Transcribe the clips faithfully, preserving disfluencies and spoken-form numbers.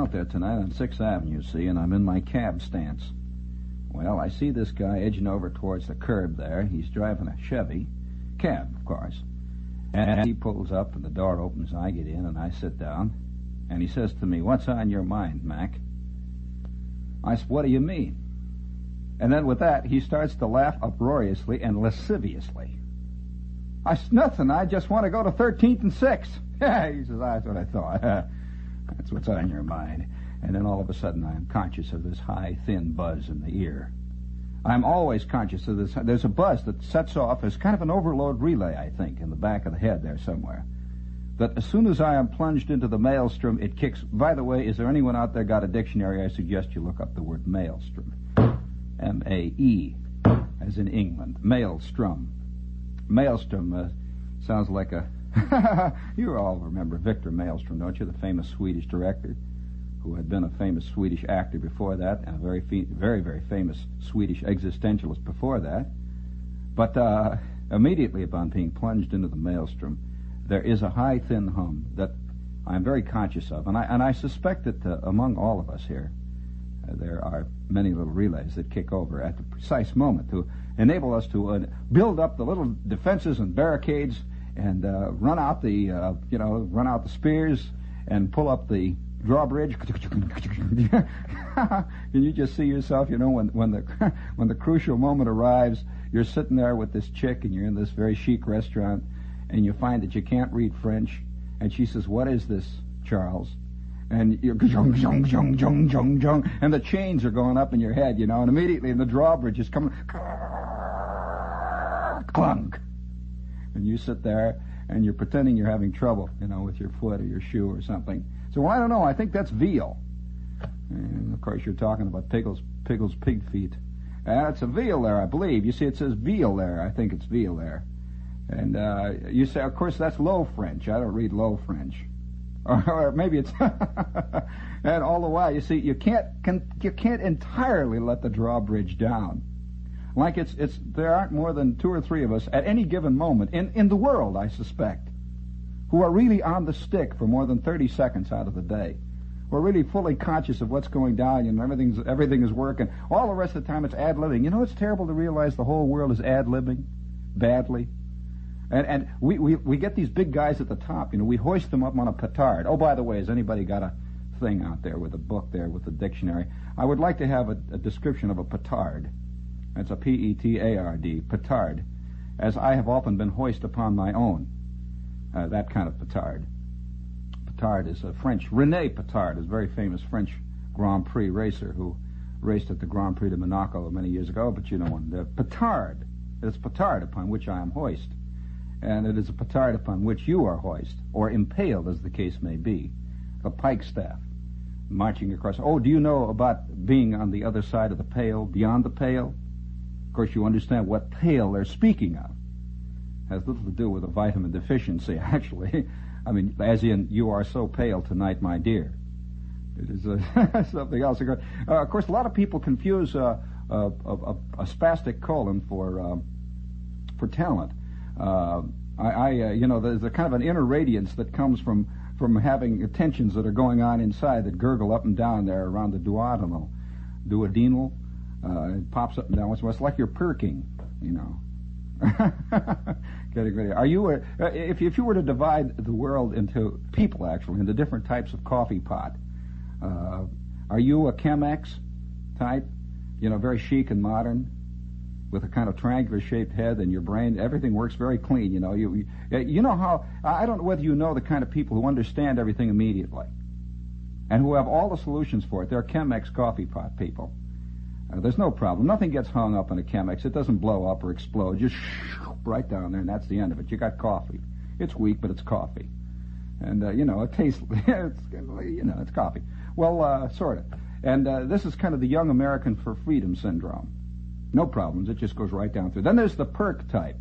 out there tonight on sixth Avenue, see, and I'm in my cab stance. Well, I see this guy edging over towards the curb there. He's driving a Chevy. Cab, of course. And he pulls up, and the door opens, and I get in, and I sit down. And he says to me, "What's on your mind, Mac?" I said, "What do you mean?" And then with that, he starts to laugh uproariously and lasciviously. I said, "Nothing. I just want to go to thirteenth and sixth. He says, "That's what I thought." That's what's on your mind. And then all of a sudden, I am conscious of this high, thin buzz in the ear. I'm always conscious of this. There's a buzz that sets off as kind of an overload relay, I think, in the back of the head there somewhere. That as soon as I am plunged into the maelstrom, it kicks. By the way, is there anyone out there got a dictionary? I suggest you look up the word maelstrom. M A E, as in England. Maelstrom. Maelstrom uh, sounds like a... You all remember Victor Maelstrom, don't you? The famous Swedish director, who had been a famous Swedish actor before that, and a very, fe- very, very famous Swedish existentialist before that. But uh, immediately upon being plunged into the maelstrom, there is a high, thin hum that I'm very conscious of. And I, and I suspect that uh, among all of us here, uh, there are many little relays that kick over at the precise moment to enable us to uh, build up the little defenses and barricades and uh, run out the, uh, you know, run out the spears and pull up the drawbridge. And you just see yourself, you know, when, when the when the crucial moment arrives, you're sitting there with this chick and you're in this very chic restaurant, and you find that you can't read French, and she says, "What is this, Charles?" And you're jung, jung, jung, jung, jung, jung, and the chains are going up in your head, you know, and immediately the drawbridge is coming, clunk, and you sit there and you're pretending you're having trouble, you know, with your foot or your shoe or something. So well, I don't know. I think that's veal, and of course you're talking about Piggles, Piggles pig feet. And it's a veal there, I believe. You see, it says veal there. I think it's veal there. And uh, you say, of course, that's Low French. I don't read Low French. Or, or maybe it's... And all the while, you see, you can't can, you can't entirely let the drawbridge down. Like it's it's there aren't more than two or three of us at any given moment, in, in the world, I suspect, who are really on the stick for more than thirty seconds out of the day. We're really fully conscious of what's going down, and everything's everything is working. All the rest of the time, it's ad-libbing. You know, it's terrible to realize the whole world is ad-libbing badly. And and we, we, we get these big guys at the top, you know, we hoist them up on a petard. Oh, by the way, has anybody got a thing out there with a book there with a dictionary? I would like to have a, a description of a petard. That's a P E T A R D, petard, as I have often been hoist upon my own, uh, that kind of petard. Petard is a French. René Petard is a very famous French Grand Prix racer who raced at the Grand Prix de Monaco many years ago, but you know, one, the petard. It's petard upon which I am hoist. And it is a petard upon which you are hoist, or impaled, as the case may be. A pike staff, marching across. Oh, do you know about being on the other side of the pale, beyond the pale? Of course, you understand what pale they're speaking of. Has little to do with a vitamin deficiency, actually. I mean, as in, you are so pale tonight, my dear. It is uh, something else. Uh, of course, a lot of people confuse uh, a, a, a spastic colon for uh, for talent. Uh, I, I uh, you know, there's a kind of an inner radiance that comes from, from having tensions that are going on inside that gurgle up and down there around the duodenal, duodenal. Uh, it pops up and down. It's like you're perking, you know. Getting ready. Are you a, uh, if if you were to divide the world into people, actually, into different types of coffee pot, uh, are you a Chemex type? You know, very chic and modern, with a kind of triangular-shaped head, and your brain, everything works very clean, you know. You, you you know how, I don't know whether you know the kind of people who understand everything immediately and who have all the solutions for it. They're Chemex coffee pot people. Uh, there's no problem. Nothing gets hung up in a Chemex. It doesn't blow up or explode. Just right down there, and that's the end of it. You got coffee. It's weak, but it's coffee. And, uh, you know, it tastes, it's, you know, it's coffee. Well, uh, sort of. And uh, this is kind of the young American for freedom syndrome. No problems. It just goes right down through. Then there's the perk type.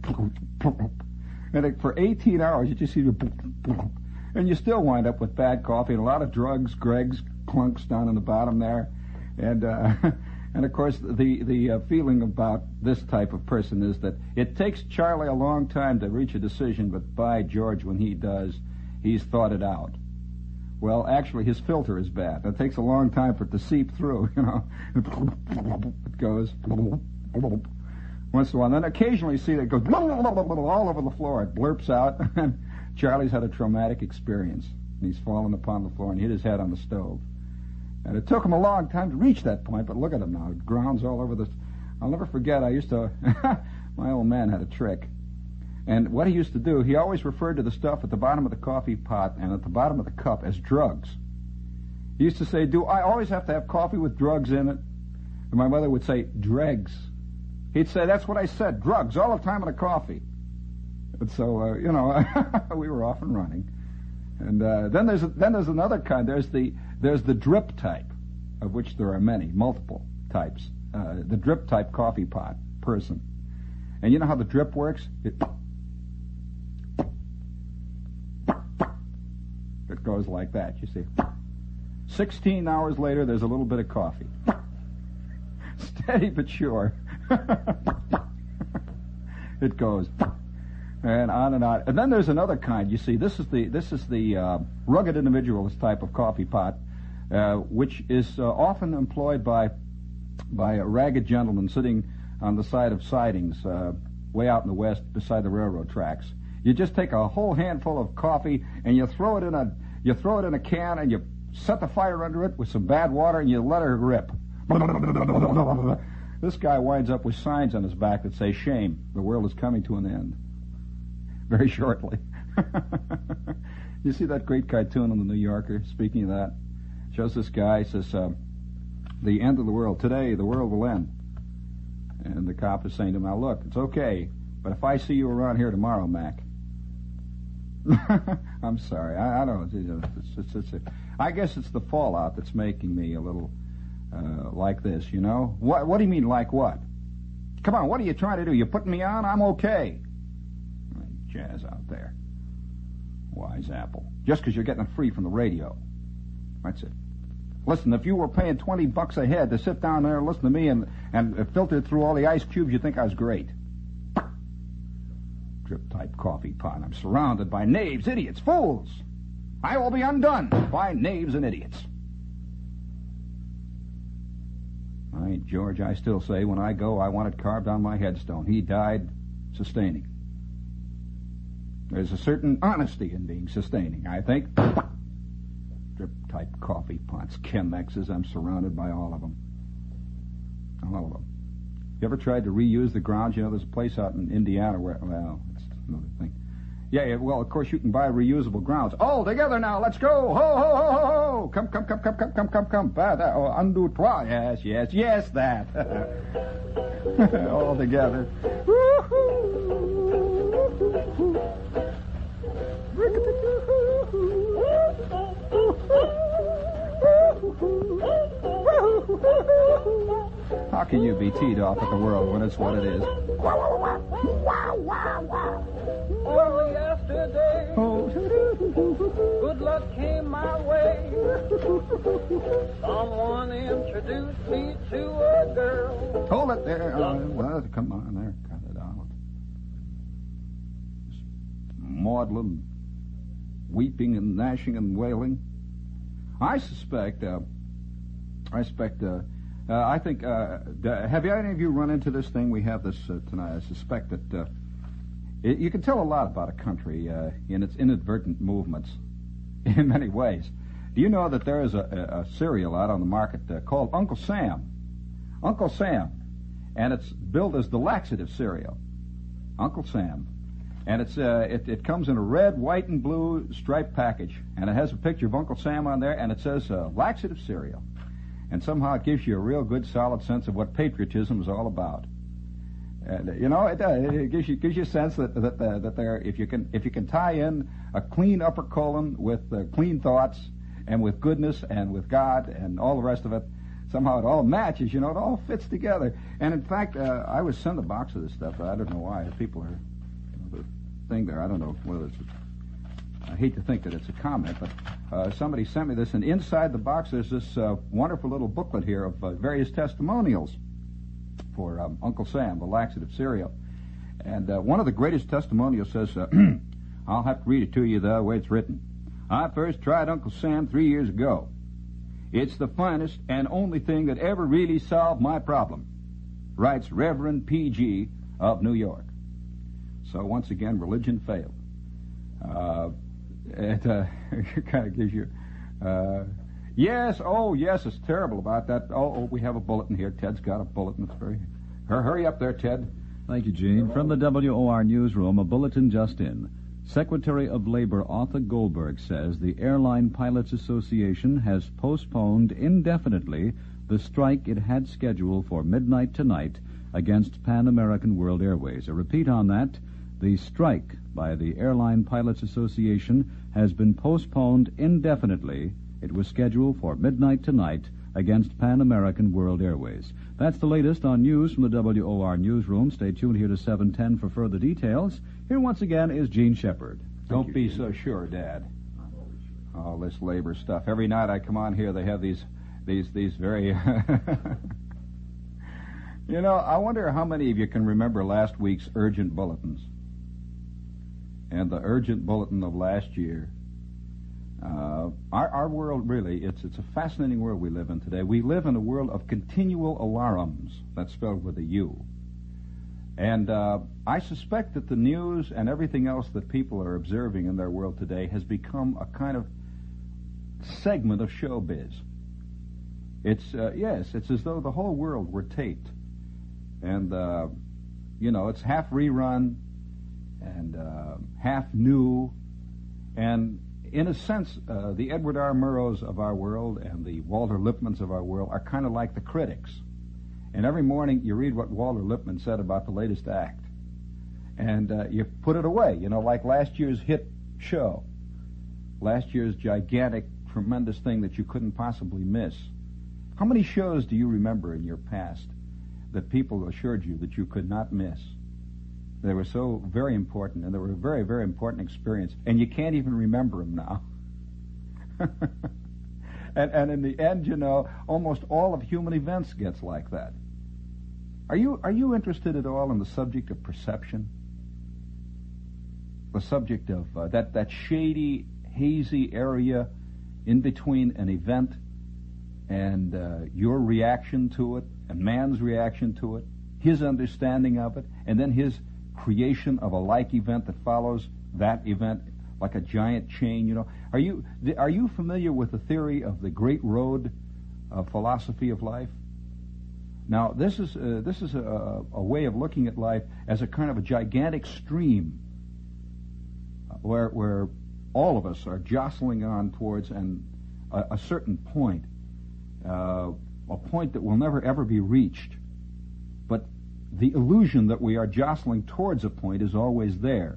And it, for eighteen hours, you just see the... And you still wind up with bad coffee and a lot of drugs, Greg's, clunks down in the bottom there. And, uh, and of course, the, the uh, feeling about this type of person is that it takes Charlie a long time to reach a decision, but by George, when he does, he's thought it out. Well, actually, his filter is bad. It takes a long time for it to seep through, you know. It goes once in a while. And then occasionally you see that it goes all over the floor. It blurps out. And Charlie's had a traumatic experience. And he's fallen upon the floor and hit his head on the stove. And it took him a long time to reach that point, but look at him now. It grounds all over the... I'll never forget, I used to... my old man had a trick. And what he used to do, he always referred to the stuff at the bottom of the coffee pot and at the bottom of the cup as drugs. He used to say, do I always have to have coffee with drugs in it? And my mother would say, dregs. He'd say, that's what I said, drugs, all the time in the coffee. And so, uh, you know, we were off and running. And uh, then there's a, then there's another kind. There's the there's the drip type, of which there are many, multiple types. Uh, the drip type coffee pot person. And you know how the drip works? It, it goes like that, you see. Sixteen hours later, there's a little bit of coffee. Steady but sure. It goes, and on and on. And then there's another kind. You see, this is the this is the uh, rugged individualist type of coffee pot, uh, which is uh, often employed by by a ragged gentleman sitting on the side of sidings, uh, way out in the west, beside the railroad tracks. You just take a whole handful of coffee and you throw it in a you throw it in a can and you set the fire under it with some bad water and you let it rip. This guy winds up with signs on his back that say, shame, the world is coming to an end. Very shortly. You see that great cartoon in the New Yorker, speaking of that? Shows this guy, says, uh, the end of the world. Today, the world will end. And the cop is saying to him, now look, it's okay, but if I see you around here tomorrow, Mac. I'm sorry, I, I don't know. It's, it's, it's, it's, I guess it's the fallout that's making me a little uh, like this, you know? What, what do you mean, like what? Come on, what are you trying to do? You putting me on? I'm okay. Jazz out there. Wise apple. Just because you're getting it free from the radio. That's it. Listen, if you were paying twenty bucks a head to sit down there and listen to me and, and filter through all the ice cubes, you'd think I was great. Drip-type coffee pot. I'm surrounded by knaves, idiots, fools. I will be undone by knaves and idiots. All right, George, I still say when I go, I want it carved on my headstone. He died sustaining. There's a certain honesty in being sustaining, I think. Drip-type coffee pots, Chemexes, I'm surrounded by all of them. All of them. You ever tried to reuse the grounds? You know, there's a place out in Indiana where, well, that's another thing. Yeah, yeah, well, of course, you can buy reusable grounds. All together now, let's go! Ho, ho, ho, ho, ho! Come, come, come, come, come, come, come, come. Bah, that, oh, undo toi. Yes, yes, yes, that. All together. How can you be teed off at the world when it's what it is? Only yesterday, good luck came my way. Someone introduced me to a girl. Hold it there. Uh, well, come on there. Cut it out. Maudlin, weeping and gnashing and wailing. I suspect, uh, I suspect, uh, uh, I think, uh, have any of you run into this thing? We have this uh, tonight. I suspect that uh, it, you can tell a lot about a country uh, in its inadvertent movements in many ways. Do you know that there is a, a cereal out on the market uh, called Uncle Sam? Uncle Sam. And it's billed as the laxative cereal. Uncle Sam. And it's uh, it, it comes in a red, white, and blue striped package. And it has a picture of Uncle Sam on there, and it says uh, laxative cereal. And somehow it gives you a real good, solid sense of what patriotism is all about. And, you know, it, uh, it gives you gives you a sense that that uh, that there, if you can if you can tie in a clean upper colon with uh, clean thoughts and with goodness and with God and all the rest of it, somehow it all matches. You know, it all fits together. And in fact, uh, I was sent a box of this stuff. I don't know why people are. Thing there. I don't know whether it's a, I hate to think that it's a comment, but uh, somebody sent me this, and inside the box there's this uh, wonderful little booklet here of uh, various testimonials for um, Uncle Sam, the laxative cereal. And uh, one of the greatest testimonials says, uh, I'll have to read it to you the way it's written. I first tried Uncle Sam three years ago. It's the finest and only thing that ever really solved my problem, writes Reverend P G of New York. So once again, religion failed. Uh, it uh, kind of gives you... Uh, yes, oh, yes, it's terrible about that. Oh, oh, we have a bulletin here. Ted's got a bulletin. It's very... Hurry up there, Ted. Thank you, Gene. From the W O R newsroom, a bulletin just in. Secretary of Labor Arthur Goldberg says the Airline Pilots Association has postponed indefinitely the strike it had scheduled for midnight tonight against Pan American World Airways. A repeat on that, the strike by the Airline Pilots Association has been postponed indefinitely. It was scheduled for midnight tonight against Pan American World Airways. That's the latest on news from the W O R newsroom. Stay tuned here to seven ten for further details. Here once again is Gene Shepard. Don't be so sure, Dad. All this labor stuff. Every night I come on here, they have these, these, these very... You know, I wonder how many of you can remember last week's urgent bulletins. And the urgent bulletin of last year. Uh, our, our world really, it's it's a fascinating world we live in today. We live in a world of continual alarms. That's spelled with a U. And uh, I suspect that the news and everything else that people are observing in their world today has become a kind of segment of showbiz. It's, uh, yes, it's as though the whole world were taped. And, uh, you know, it's half rerun and uh, half new. And in a sense, uh, the Edward R. Murrows of our world and the Walter Lippmanns of our world are kind of like the critics. And every morning you read what Walter Lippmann said about the latest act. And uh, you put it away, you know, like last year's hit show. Last year's gigantic, tremendous thing that you couldn't possibly miss. How many shows do you remember in your past that people assured you that you could not miss? They were so very important, and they were a very, very important experience, and you can't even remember them now. and, and in the end, you know, almost all of human events gets like that. Are you are you interested at all in the subject of perception? The subject of uh, that, that shady, hazy area in between an event and uh, your reaction to it, and man's reaction to it, his understanding of it, and then his creation of a like event that follows that event like a giant chain, you know. Are you are you familiar with the theory of the Great Road uh, philosophy of life? Now, this is uh, this is a, a way of looking at life as a kind of a gigantic stream where where all of us are jostling on towards an, a, a certain point, uh, a point that will never ever be reached. But the illusion that we are jostling towards a point is always there.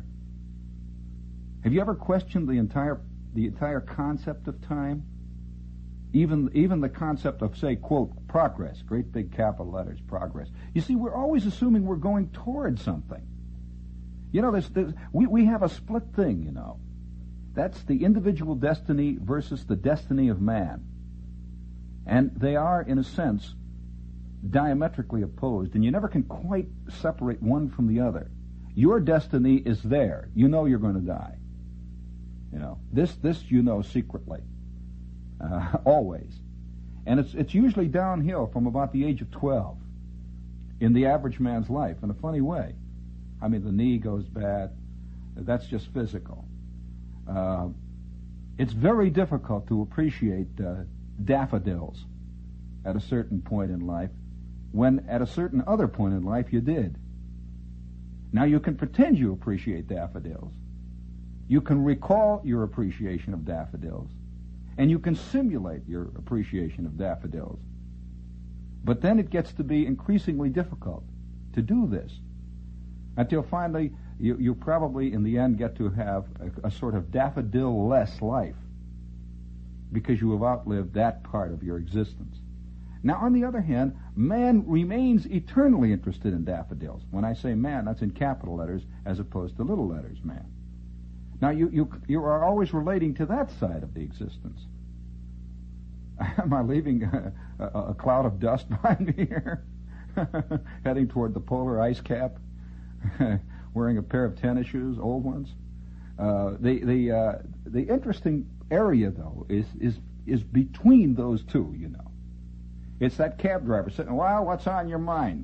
Have you ever questioned the entire the entire concept of time? Even even the concept of, say, quote, progress, great big capital letters, progress. You see, we're always assuming we're going towards something. You know, there's, there's, we, we have a split thing, you know. That's the individual destiny versus the destiny of man. And they are, in a sense, diametrically opposed, and you never can quite separate one from the other. Your destiny is there. You know you're going to die. You know, this this you know secretly. Uh, always. And it's it's usually downhill from about the age of twelve in the average man's life in a funny way. I mean, the knee goes bad. That's just physical. Uh, it's very difficult to appreciate uh, daffodils at a certain point in life when at a certain other point in life you did. Now, you can pretend you appreciate daffodils. You can recall your appreciation of daffodils. And you can simulate your appreciation of daffodils. But then it gets to be increasingly difficult to do this until finally you, you probably in the end get to have a, a sort of daffodil-less life because you have outlived that part of your existence. Now, on the other hand, man remains eternally interested in daffodils. When I say man, that's in capital letters as opposed to little letters, man. Now, you, you, you are always relating to that side of the existence. Am I leaving a, a, a cloud of dust behind me here? Heading toward the polar ice cap? Wearing a pair of tennis shoes, old ones? Uh, the, the, uh, the interesting area, though, is, is, is between those two, you know. It's that cab driver sitting, well, what's on your mind?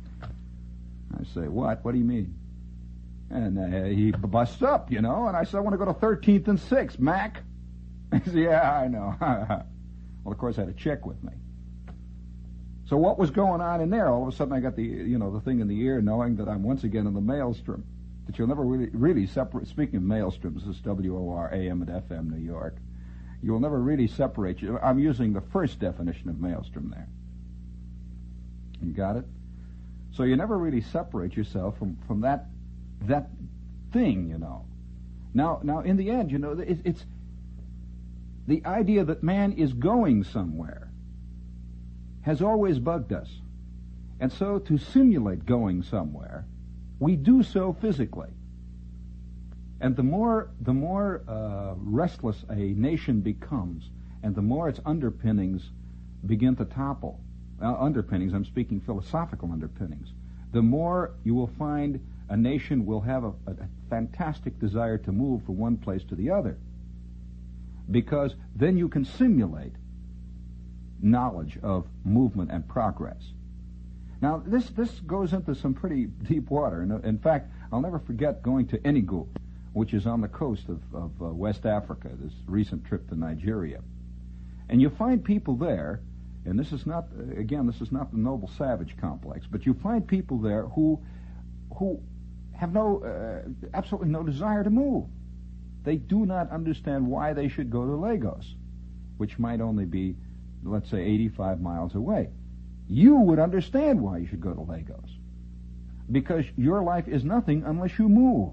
I say, what? What do you mean? And uh, he busts up, you know, and I said, I want to go to thirteenth and sixth, Mac. He said, yeah, I know. Well, of course, I had a check with me. So what was going on in there? All of a sudden, I got the, you know, the thing in the ear, knowing that I'm once again in the maelstrom. That you'll never really, really separate. Speaking of maelstroms, this is W O R A M and F M New York. You will never really separate you. I'm using the first definition of maelstrom there. You got it? So you never really separate yourself from, from that that thing, you know. Now, now in the end, you know, it, it's the idea that man is going somewhere has always bugged us. And so to simulate going somewhere, we do so physically. And the more the more uh, restless a nation becomes, and the more its underpinnings begin to topple, uh, underpinnings, I'm speaking philosophical underpinnings, the more you will find a nation will have a, a, a fantastic desire to move from one place to the other. Because then you can simulate knowledge of movement and progress. Now, this, this goes into some pretty deep water. In, in fact, I'll never forget going to Enugu, which is on the coast of, of uh, West Africa, this recent trip to Nigeria. And you find people there, and this is not, again, this is not the noble savage complex, but you find people there who, who have no, uh, absolutely no desire to move. They do not understand why they should go to Lagos, which might only be, let's say, eighty-five miles away. You would understand why you should go to Lagos. Because your life is nothing unless you move.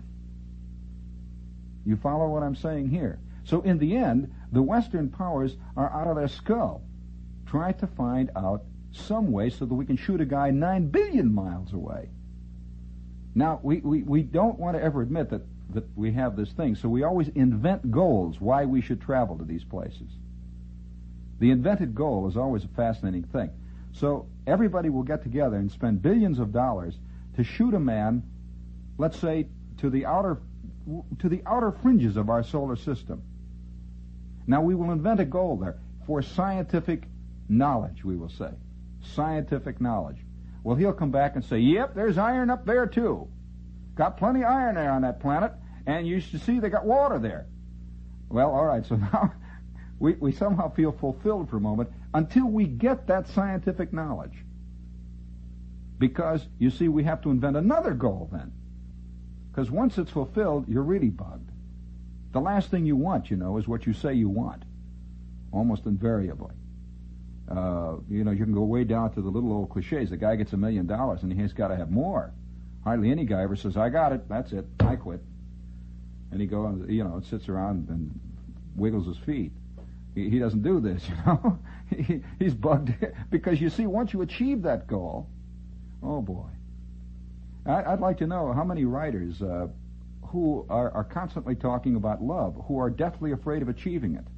You follow what I'm saying here? So in the end, the Western powers are out of their skull. Try to find out some way so that we can shoot a guy nine billion miles away. Now, we, we, we don't want to ever admit that, that we have this thing, so we always invent goals why we should travel to these places. The invented goal is always a fascinating thing. So everybody will get together and spend billions of dollars to shoot a man, let's say, to the outer to the outer fringes of our solar system. Now we will invent a goal there for scientific knowledge, we will say. Scientific knowledge. Well, he'll come back and say, yep, there's iron up there too. Got plenty of iron there on that planet, and you should see they got water there. Well, all right, so now we, we somehow feel fulfilled for a moment until we get that scientific knowledge. Because, you see, we have to invent another goal then. Because once it's fulfilled, you're really bugged. The last thing you want, you know, is what you say you want. Almost invariably. Uh, you know, you can go way down to the little old cliches. The guy gets a million dollars and he's got to have more. Hardly any guy ever says, I got it, that's it, I quit. And he goes, you know, sits around and wiggles his feet. He, he doesn't do this, you know. he, he's bugged. Because, you see, once you achieve that goal, oh boy. I, I'd like to know how many writers uh, who are, are constantly talking about love, who are deathly afraid of achieving it.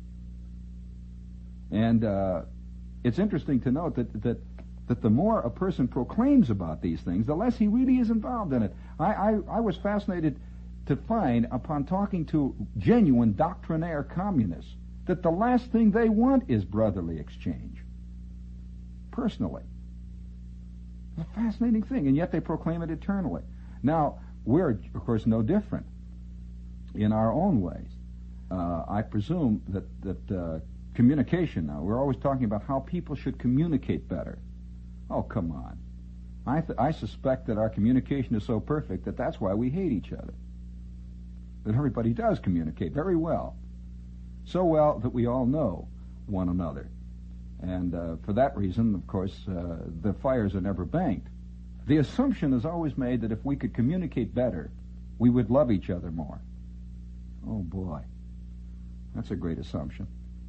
And uh, it's interesting to note that, that that the more a person proclaims about these things, the less he really is involved in it. I, I, I was fascinated to find, upon talking to genuine doctrinaire communists, that the last thing they want is brotherly exchange. Personally. It's a fascinating thing, and yet they proclaim it eternally. Now, we're, of course, no different in our own ways. Uh, I presume that, that uh, communication now, we're always talking about how people should communicate better. Oh, come on. I, th- I suspect that our communication is so perfect that that's why we hate each other. That everybody does communicate very well. So well that we all know one another. And uh, for that reason, of course, uh, the fires are never banked. The assumption is always made that if we could communicate better, we would love each other more. Oh, boy. That's a great assumption.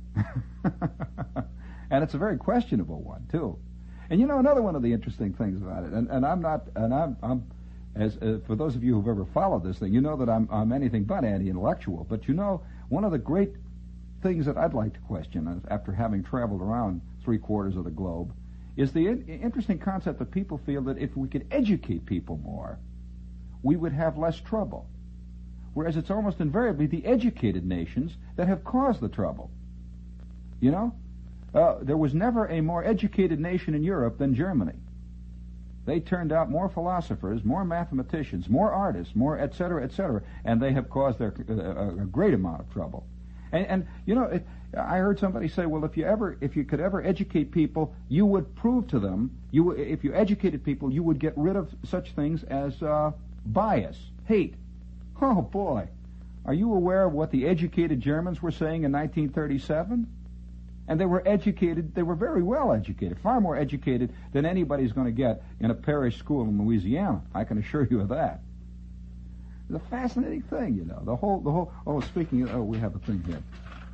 And it's a very questionable one, too. And you know, another one of the interesting things about it, and, and I'm not, and I'm, I'm as uh, for those of you who've ever followed this thing, you know that I'm, I'm anything but anti-intellectual. But you know, one of the great things that I'd like to question, after having traveled around three quarters of the globe, is the in- interesting concept that people feel that if we could educate people more, we would have less trouble. whereas it's almost invariably the educated nations that have caused the trouble. You know? Uh, there was never a more educated nation in Europe than Germany. They turned out more philosophers, more mathematicians, more artists, more et cetera, et cetera, and they have caused their, uh, a great amount of trouble. And, and you know, it, I heard somebody say, well, if you ever, if you could ever educate people, you would prove to them, you, if you educated people, you would get rid of such things as uh, bias, hate. Oh, boy. Are you aware of what the educated Germans were saying in nineteen thirty-seven? And they were educated, they were very well educated, far more educated than anybody's going to get in a parish school in Louisiana. I can assure you of that. It's a fascinating thing, you know. The whole, the whole, oh, speaking of, oh, we have a thing here.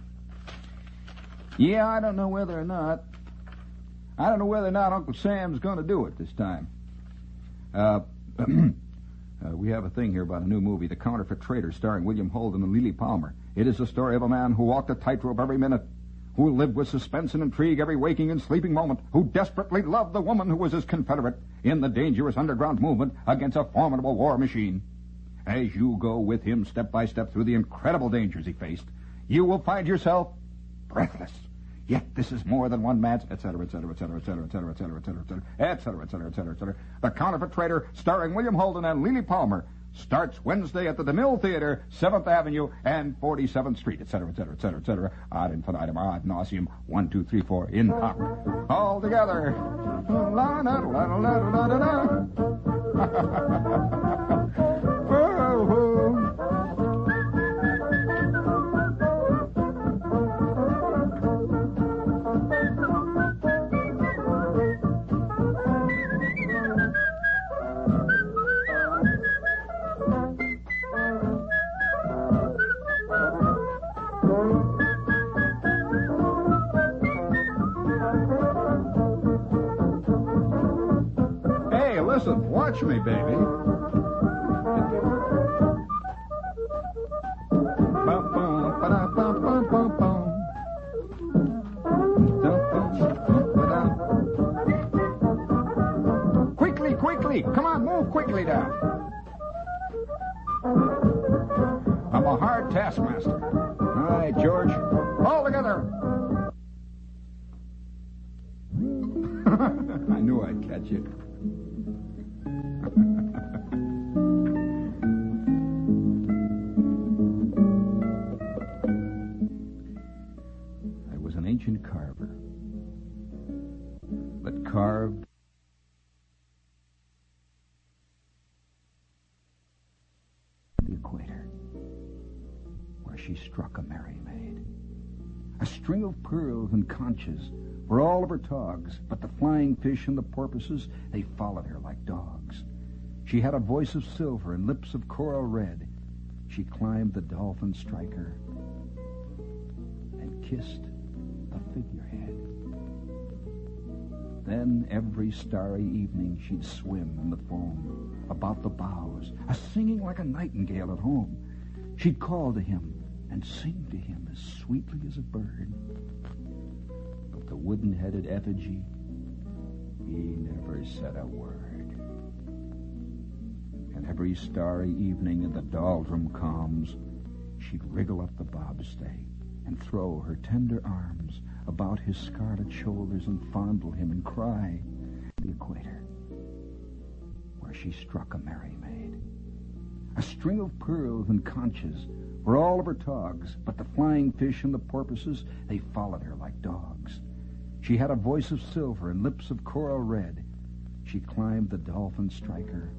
Yeah, I don't know whether or not, I don't know whether or not Uncle Sam's going to do it this time. Uh, uh, we have a thing here about a new movie, The Counterfeit Trader, starring William Holden and Lily Palmer. It is the story of a man who walked a tightrope every minute, who lived with suspense and intrigue every waking and sleeping moment, who desperately loved the woman who was his confederate in the dangerous underground movement against a formidable war machine. As you go with him step by step through the incredible dangers he faced, you will find yourself breathless. Yet this is more than one man's, et cetera, et cetera, et cetera, et cetera, et cetera, et cetera, et cetera, et cetera, et cetera, et cetera, et cetera. The Counterfeit Trader, starring William Holden and Lily Palmer, starts Wednesday at the DeMille Theater, seventh Avenue and forty-seventh Street, et cetera, et cetera, et cetera, et cetera. Ad infinitum, ad nauseum, one, two, three, four, in hoc. All together. La la la la la la la la. Listen, watch me, baby. Quickly, quickly. Come on, move quickly now. I'm a hard taskmaster. All right, George. All together. I knew I'd catch you. I was an ancient carver that carved the equator, where she struck a merry maid. A string of pearls and conches were all of her togs, but the flying fish and the porpoises, they followed her like dogs. She had a voice of silver and lips of coral red. She climbed the dolphin striker and kissed the figurehead. Then every starry evening she'd swim in the foam about the bows, a singing like a nightingale at home. She'd call to him and sing to him as sweetly as a bird. But the wooden-headed effigy, he never said a word. And every starry evening in the doldrum calms, she'd wriggle up the bobstay and throw her tender arms about his scarlet shoulders and fondle him and cry, the equator, where she struck a merry maid. A string of pearls and conches were all of her togs, but the flying fish and the porpoises, they followed her like dogs. She had a voice of silver and lips of coral red. She climbed the dolphin striker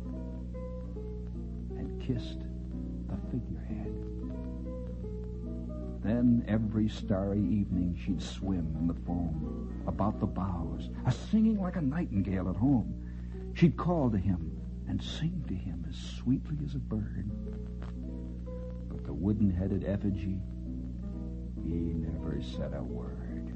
and kissed the figurehead. Then every starry evening she'd swim in the foam about the bows, a singing like a nightingale at home. She'd call to him and sing to him as sweetly as a bird. But the wooden-headed effigy, he never said a word.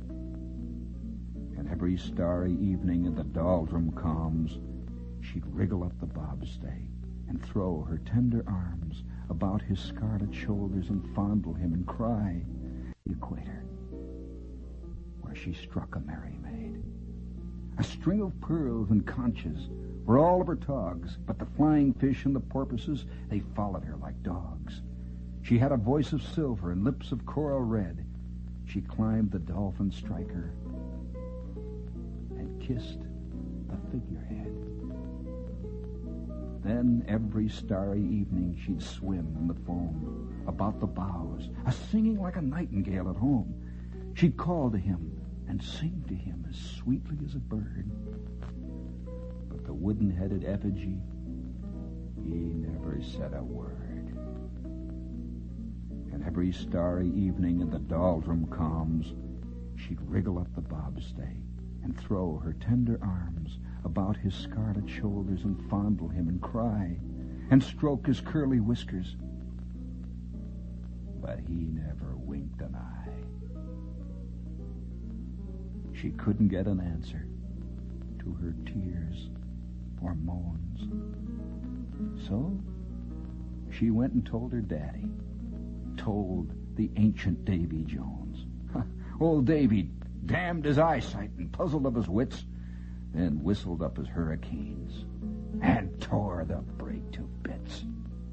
And every starry evening in the doldrum calms, she'd wriggle up the bobstay and throw her tender arms about his scarlet shoulders and fondle him and cry, the equator, where she struck a merry maid. A string of pearls and conches were all of her togs, but the flying fish and the porpoises, they followed her like dogs. She had a voice of silver and lips of coral red. She climbed the dolphin striker and kissed the figurehead. Then every starry evening she'd swim in the foam about the bows, a singing like a nightingale at home. She'd call to him and sing to him as sweetly as a bird. But the wooden-headed effigy, he never said a word. And every starry evening in the doldrum calms, she'd wriggle up the bobstay and throw her tender arms about his scarlet shoulders and fondle him and cry and stroke his curly whiskers. But he never winked an eye. She couldn't get an answer to her tears or moans. So she went and told her daddy, told the ancient Davy Jones. Old Davy damned his eyesight and puzzled up his wits, then whistled up his hurricanes and tore the brig to bits.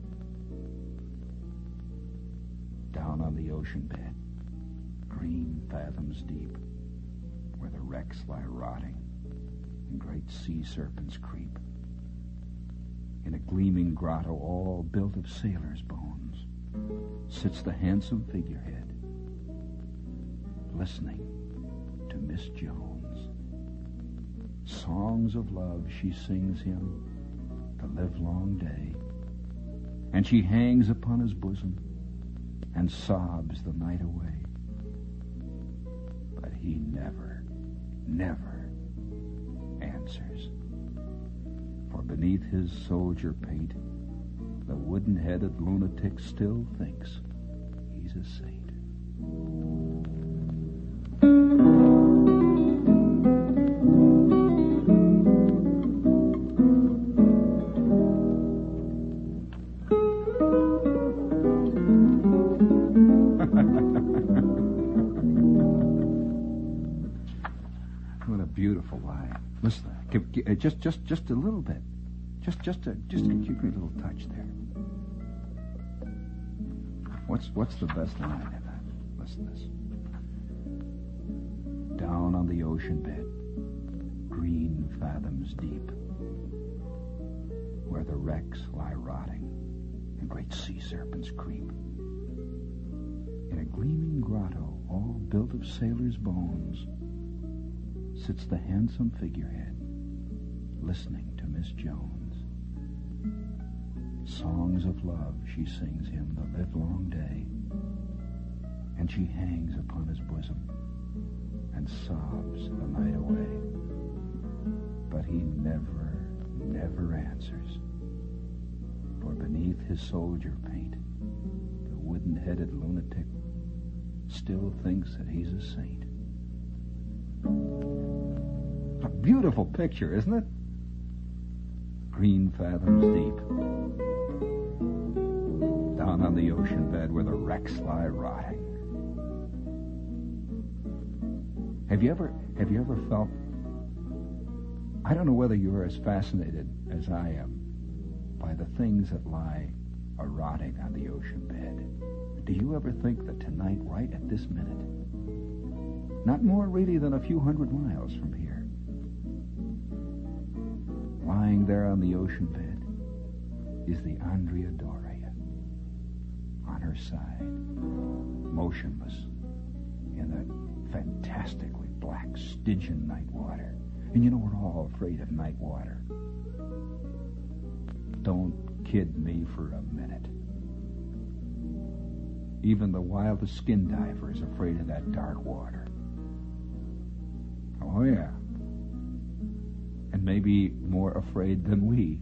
Down on the ocean bed, green fathoms deep, where the wrecks lie rotting and great sea serpents creep, in a gleaming grotto all built of sailors' bones, sits the handsome figurehead, listening to Miss Jones. Songs of love she sings him the livelong day, and she hangs upon his bosom and sobs the night away. But he never, never answers, for beneath his soldier paint, the wooden-headed lunatic still thinks he's a saint. What a beautiful line. Listen, just, just, just a little bit. Just, just a, just a cute little touch there. What's, what's the best line in that? Listen to this. Down on the ocean bed, green fathoms deep, where the wrecks lie rotting and great sea serpents creep. In a gleaming grotto, all built of sailors' bones, sits the handsome figurehead, listening to Miss Jones. Songs of love she sings him the livelong day, and she hangs upon his bosom and sobs the night away. But he never, never answers, for beneath his soldier paint, the wooden-headed lunatic still thinks that he's a saint. A beautiful picture, isn't it? Green fathoms deep, down on the ocean bed where the wrecks lie rotting. Have you ever, have you ever felt, I don't know whether you're as fascinated as I am by the things that lie a rotting on the ocean bed. Do you ever think that tonight, right at this minute, not more really than a few hundred miles from here, lying there on the ocean bed is the Andrea Doria, on her side, motionless in the fantastically black Stygian night water. And you know, we're all afraid of night water. Don't kid me for a minute. Even the wildest skin diver is afraid of that dark water. Oh, yeah. And maybe more afraid than we.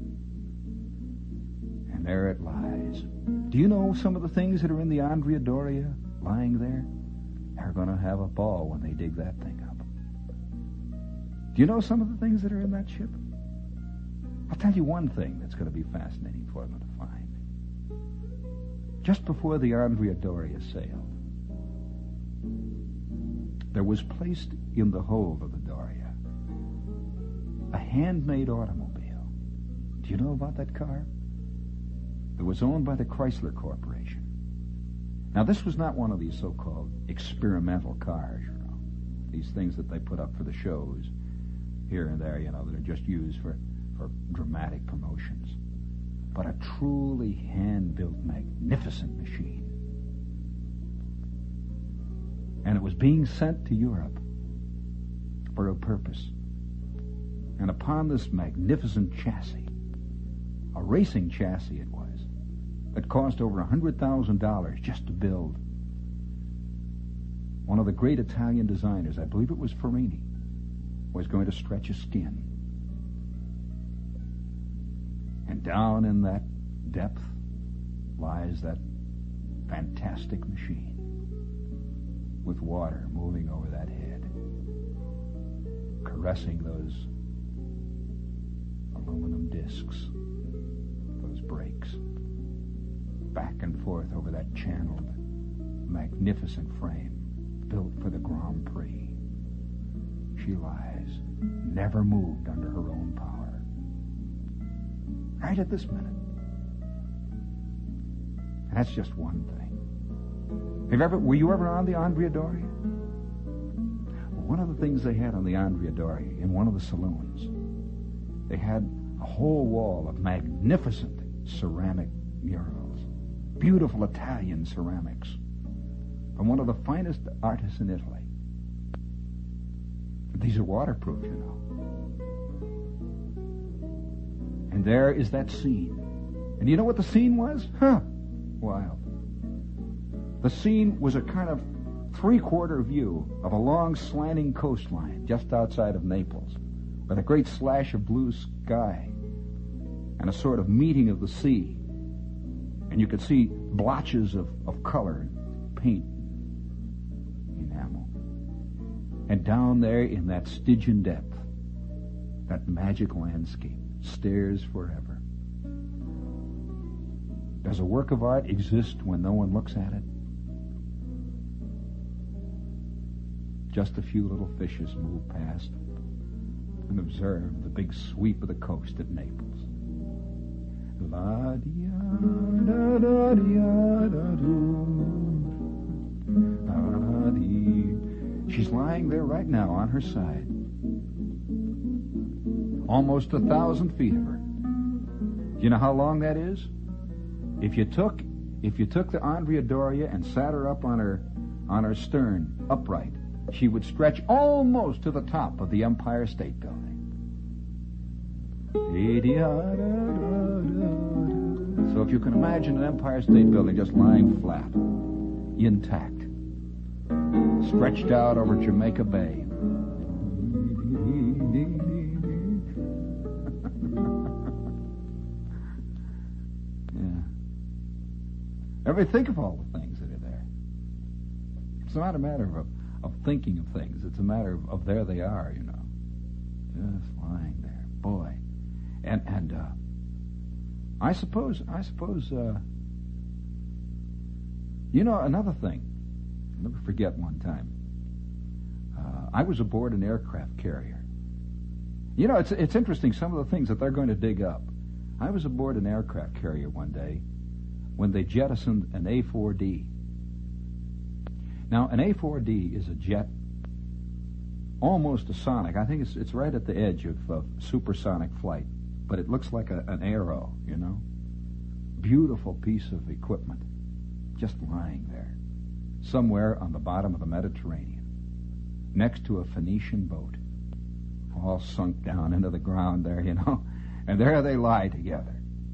And there it lies. Do you know some of the things that are in the Andrea Doria lying there? They're going to have a ball when they dig that thing up. Do you know some of the things that are in that ship? I'll tell you one thing that's going to be fascinating for them to find. Just before the Andrea Doria sailed, there was placed in the hold of the Doria a handmade automobile. Do you know about that car? It was owned by the Chrysler Corporation. Now, this was not one of these so-called experimental cars, you know, these things that they put up for the shows here and there, you know, that are just used for, for dramatic promotions, but a truly hand-built, magnificent machine. And it was being sent to Europe for a purpose. And upon this magnificent chassis, a racing chassis it was, that cost over one hundred thousand dollars just to build, one of the great Italian designers, I believe it was Ferrini, was going to stretch a skin. And down in that depth lies that fantastic machine with water moving over that head, caressing those aluminum discs, those brakes, back and forth over that channeled, magnificent frame built for the Grand Prix. She lies, never moved under her own power. Right at this minute. And that's just one thing. Have you ever, were you ever on the Andrea Doria? Well, one of the things they had on the Andrea Doria, in one of the saloons, they had a whole wall of magnificent ceramic murals, beautiful Italian ceramics from one of the finest artists in Italy. These are waterproof, you know. And there is that scene. And you know what the scene was? Huh. Wild. The scene was a kind of three-quarter view of a long slanting coastline just outside of Naples, with a great slash of blue sky and a sort of meeting of the sea. And you could see blotches of, of color and paint, enamel. And down there in that Stygian depth, that magic landscape stares forever. Does a work of art exist when no one looks at it? Just a few little fishes move past and observe the big sweep of the coast at Naples. La dia da da dia da do. La di. She's lying there right now on her side. Almost a thousand feet of her. Do you know how long that is? If you took if you took the Andrea Doria and sat her up on her on her stern upright, she would stretch almost to the top of the Empire State Building. So if you can imagine an Empire State Building just lying flat, intact, stretched out over Jamaica Bay. Ever think of all the things that are there? It's not a matter of, of thinking of things. It's a matter of, of there they are, you know. Just lying there. Boy. And, and, uh, I suppose, I suppose, uh, you know, another thing. I'll never forget one time. Uh, I was aboard an aircraft carrier. You know, it's, it's interesting, some of the things that they're going to dig up. I was aboard an aircraft carrier one day when they jettisoned an A four D. Now, an A four D is a jet, almost a sonic. I think it's it's right at the edge of uh, supersonic flight, but it looks like a, an arrow, you know? Beautiful piece of equipment, just lying there, somewhere on the bottom of the Mediterranean, next to a Phoenician boat, all sunk down into the ground there, you know? And there they lie together.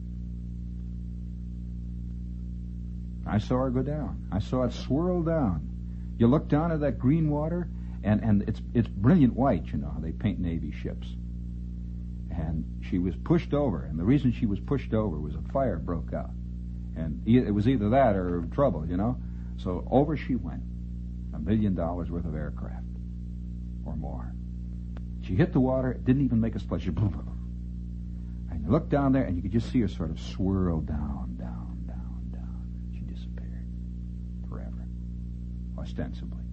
I saw her go down. I saw it swirl down. You look down at that green water, and, and it's it's brilliant white, you know. They paint Navy ships. And she was pushed over, and the reason she was pushed over was a fire broke out. And e- it was either that or trouble, you know. So over she went. A million dollars worth of aircraft. Or more. She hit the water, didn't even make a splash. And you look down there, and you could just see her sort of swirl down, down. Ostensibly.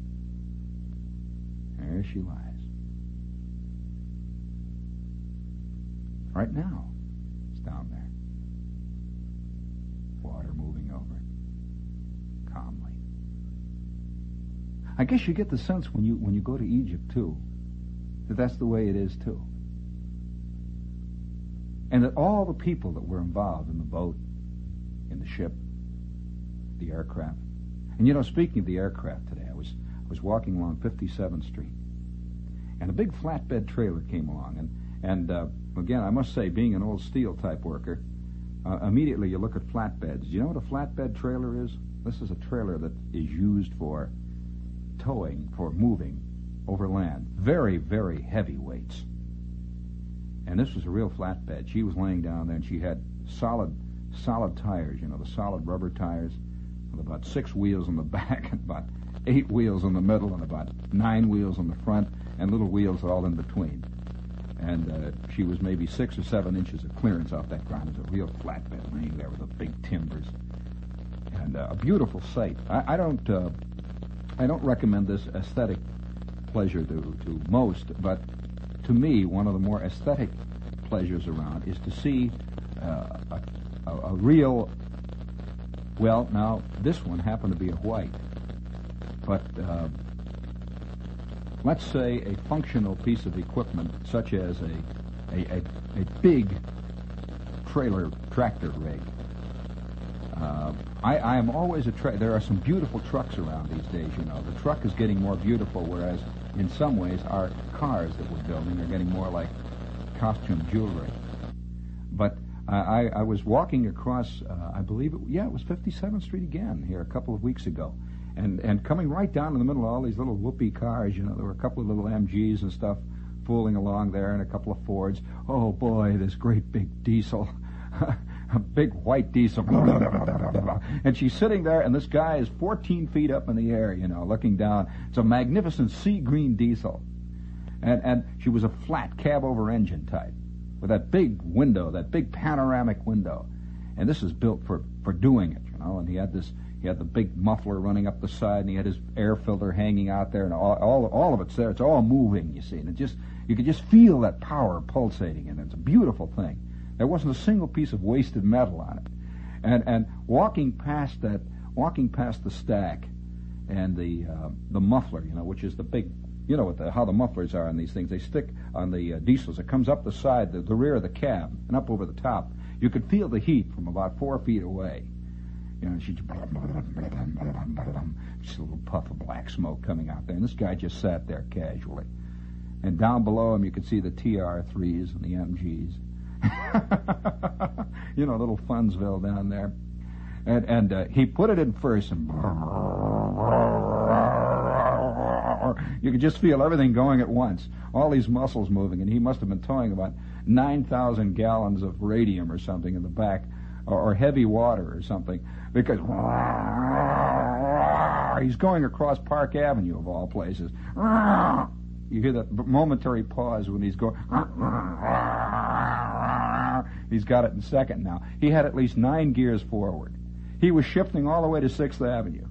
There she lies. Right now. down there. Water moving over it, calmly. I guess you get the sense when you when you go to Egypt, too, that that's the way it is, too. And that all the people that were involved in the boat, in the ship, the aircraft. And, you know, speaking of the aircraft today, I was I was walking along fifty-seventh Street, and a big flatbed trailer came along. And, and uh, again, I must say, being an old steel-type worker, uh, immediately you look at flatbeds. Do you know what a flatbed trailer is? This is a trailer that is used for towing, for moving over land. Very, very heavy weights. And this was a real flatbed. She was laying down there, and she had solid, solid tires, you know, the solid rubber tires, with about six wheels in the back, and about eight wheels in the middle, and about nine wheels in the front, and little wheels all in between. And uh, she was maybe six or seven inches of clearance off that ground. It was a real flatbed laying there with the big timbers. And uh, a beautiful sight. I, I don't uh, I don't recommend this aesthetic pleasure to, to most, but to me, one of the more aesthetic pleasures around is to see uh, a, a, a real, well, now, this one happened to be a white, but uh, let's say a functional piece of equipment such as a, a, a, a big trailer tractor rig. Uh, I, I am always a tra- there are some beautiful trucks around these days, you know. The truck is getting more beautiful, whereas in some ways our cars that we're building are getting more like costume jewelry. But I, I was walking across, uh, I believe, it, yeah, it was fifty-seventh Street again here a couple of weeks ago. And and coming right down in the middle of all these little whoopee cars, you know, there were a couple of little M Gs and stuff fooling along there, and a couple of Fords. Oh, boy, this great big diesel. A big white diesel. And she's sitting there, and this guy is fourteen feet up in the air, you know, looking down. It's a magnificent sea green diesel. And and she was a flat cab-over engine type with that big window, that big panoramic window. And this is built for, for doing it, you know. And he had this, he had the big muffler running up the side, and he had his air filter hanging out there, and all all, all of it's there. It's all moving, you see. And it just, you could just feel that power pulsating, and it's a beautiful thing. There wasn't a single piece of wasted metal on it. And and walking past that, walking past the stack and the uh, the muffler, you know, which is the big, you know what the, how the mufflers are on these things. They stick on the uh, diesels. It comes up the side, the, the rear of the cab, and up over the top. You could feel the heat from about four feet away. You know, she just a little puff of black smoke coming out there. And this guy just sat there casually. And down below him, you could see the T R threes and the M Gs. You know, little Funsville down there. And and uh, he put it in first, and you could just feel everything going at once. All these muscles moving, and he must have been towing about nine thousand gallons of radium or something in the back, or, or heavy water or something, because he's going across Park Avenue, of all places. You hear that momentary pause when he's going. He's got it in second now. He had at least nine gears forward. He was shifting all the way to sixth Avenue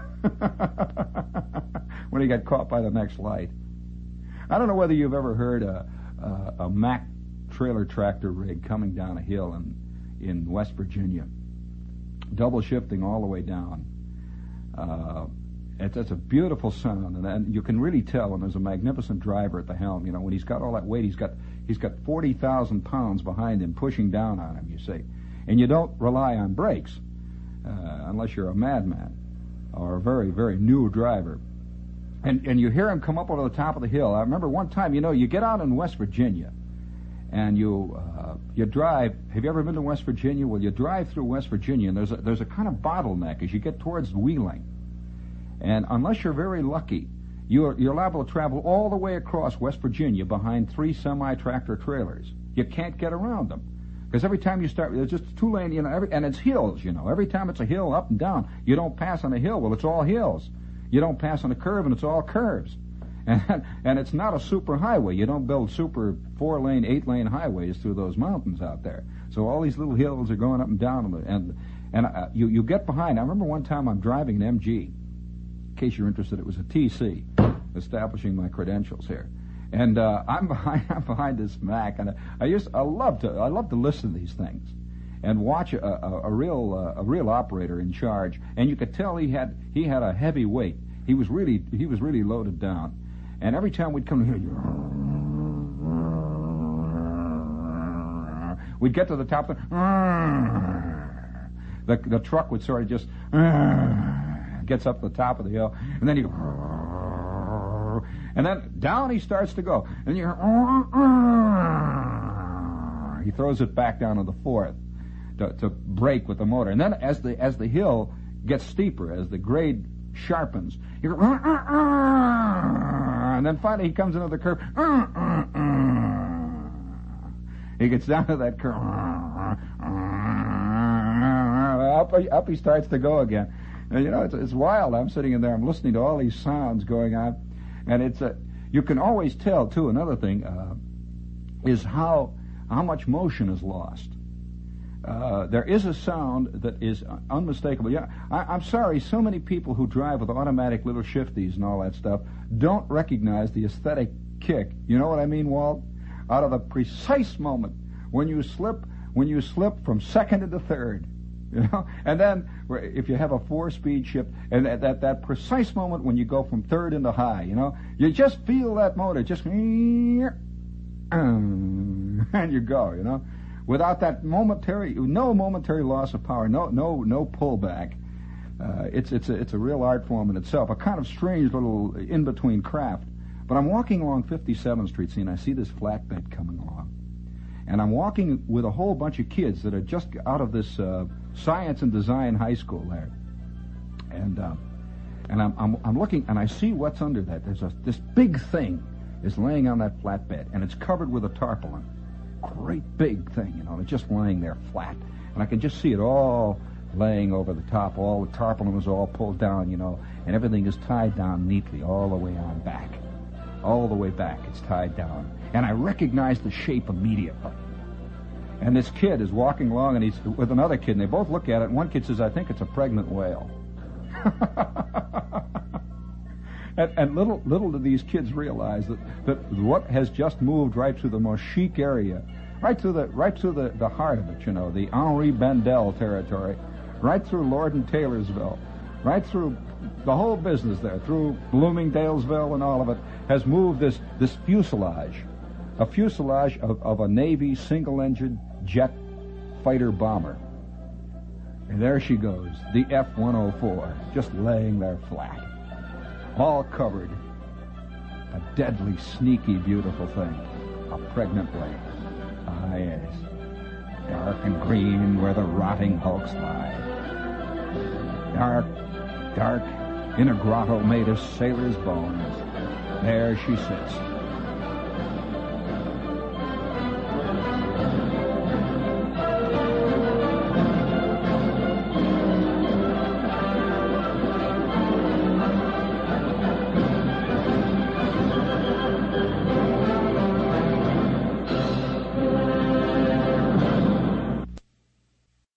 when he got caught by the next light. I don't know whether you've ever heard a, a, a Mack trailer tractor rig coming down a hill in, in West Virginia, double shifting all the way down. Uh, It's, it's a beautiful sound, and, and you can really tell when there's a magnificent driver at the helm. You know, when he's got all that weight, he's got he's got forty thousand pounds behind him pushing down on him, you see. And you don't rely on brakes uh, unless you're a madman or a very, very new driver. And and you hear him come up over the top of the hill. I remember one time, you know, you get out in West Virginia, and you uh, you drive. Have you ever been to West Virginia? Well, you drive through West Virginia, and there's a, there's a kind of bottleneck as you get towards Wheeling. And unless you're very lucky, you're, you're liable to travel all the way across West Virginia behind three semi-tractor trailers. You can't get around them. Because every time you start, there's just two lane, you know, every, and it's hills, you know. Every time it's a hill up and down, you don't pass on a hill. Well, it's all hills. You don't pass on a curve, and it's all curves. And, and it's not a super highway. You don't build super four-lane, eight-lane highways through those mountains out there. So all these little hills are going up and down, and and uh, you, you get behind. I remember one time I'm driving an M G. In case you're interested, it was a T C, establishing my credentials here. And uh, I'm behind I'm behind this Mac, and I, I used I love to I love to listen to these things, and watch a, a, a real uh, a real operator in charge. And you could tell he had he had a heavy weight. He was really he was really loaded down. And every time we'd come here, we'd get to the top of the the, the truck would sort of just gets up to the top of the hill, and then you go, and then down he starts to go, and you he throws it back down to the fourth to, to brake with the motor, and then as the as the hill gets steeper, as the grade sharpens, you go, and then finally he comes into the curve. He gets down to that curve. Up, up he starts to go again. And, you know, it's, it's wild. I'm sitting in there, I'm listening to all these sounds going on, and it's a, you can always tell, too, another thing, uh, is how how much motion is lost. Uh, there is a sound that is unmistakable. Yeah, I, I'm sorry, so many people who drive with automatic little shifties and all that stuff don't recognize the aesthetic kick. You know what I mean, Walt? Out of the precise moment when you slip, when you slip from second into third. You know, and then if you have a four-speed shift, and at that, that precise moment when you go from third into high, you know, you just feel that motor just, and you go, you know, without that momentary, no momentary loss of power, no, no, no pullback. Uh, it's it's a, it's a real art form in itself, a kind of strange little in-between craft. But I'm walking along fifty-seventh Street, see, and I see this flatbed coming along. And I'm walking with a whole bunch of kids that are just out of this uh, science and design high school there. And uh, and I'm, I'm I'm looking, and I see what's under that. There's a this big thing is laying on that flatbed, and it's covered with a tarpaulin. Great big thing, you know, it's just laying there flat. And I can just see it all laying over the top. All the tarpaulin was all pulled down, you know, and everything is tied down neatly all the way on back. All the way back, it's tied down. And I recognize the shape immediately. And this kid is walking along, and he's with another kid, and they both look at it, and one kid says, I think it's a pregnant whale. and, and little little do these kids realize that, that what has just moved right through the most chic area, right through the right through the, the heart of it, you know, the Henri Bendel territory, right through Lord and Taylorsville, right through the whole business there, through Bloomingdalesville and all of it, has moved this, this fuselage, a fuselage of, of a Navy single-engine jet fighter bomber. And there she goes, the F one oh four, just laying there flat, all covered. A deadly, sneaky, beautiful thing, a pregnant whale. Ah, yes, dark and green where the rotting hulks lie. Dark, dark, in a grotto made of sailors' bones, there she sits,